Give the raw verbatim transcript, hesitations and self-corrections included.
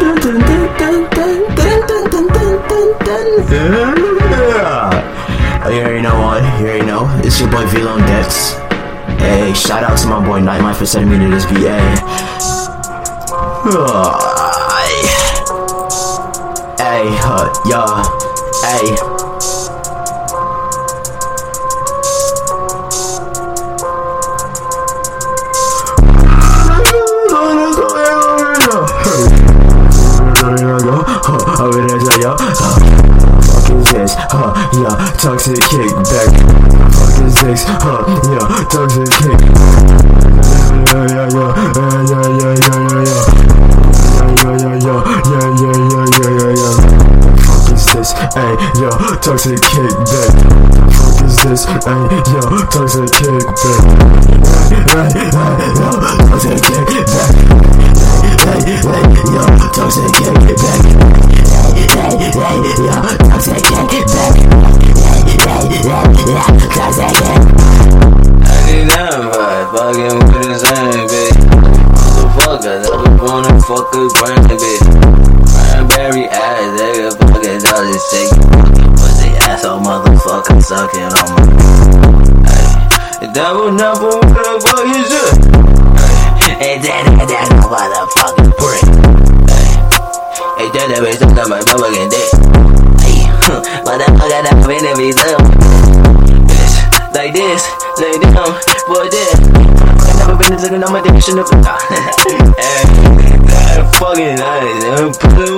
Oh, you already know what? You already know. It's your boy Velo on Dex. Hey, shout out to my boy Nightmare for sending me to this V A. Hey, uh, yeah, hey. Fuck is this? Huh, yeah, toxic kickback. Fuck is this? Huh, yeah, toxic kick. Yeah, yeah, yeah, yeah, yeah, yeah, yeah, yeah. Yeah, yeah, yeah, yeah, yeah, yeah, yeah, yeah, yeah. Fuck is this? Hey, yo, toxic kickback. Fuck is this? Hey, yo, toxic kickback. Hey, hey, yo, toxic kickback. Hey, hey, yo, toxic kickback. Hey, hey, hey, yo, toxic kickback. Hey, hey, hey, yo, toxic kickback. I need that vibe, fucking with the same bitch. Motherfucker, that was born to fuck a brain bitch. Cranberry ass, nigga, fucking does it sick. Fucking pussy asshole, motherfucker, sucking on my. Hey, that was never what the fuck you should. Hey, that, that, that, no motherfucking prick. Hey, that, that bitch, I'm my motherfucking dick. Hey, motherfucker, that finna be dumb. Bitch, like this, lay down, for this. I never been to looking on my dick, shouldn't have. Hey, that fucking nice, put it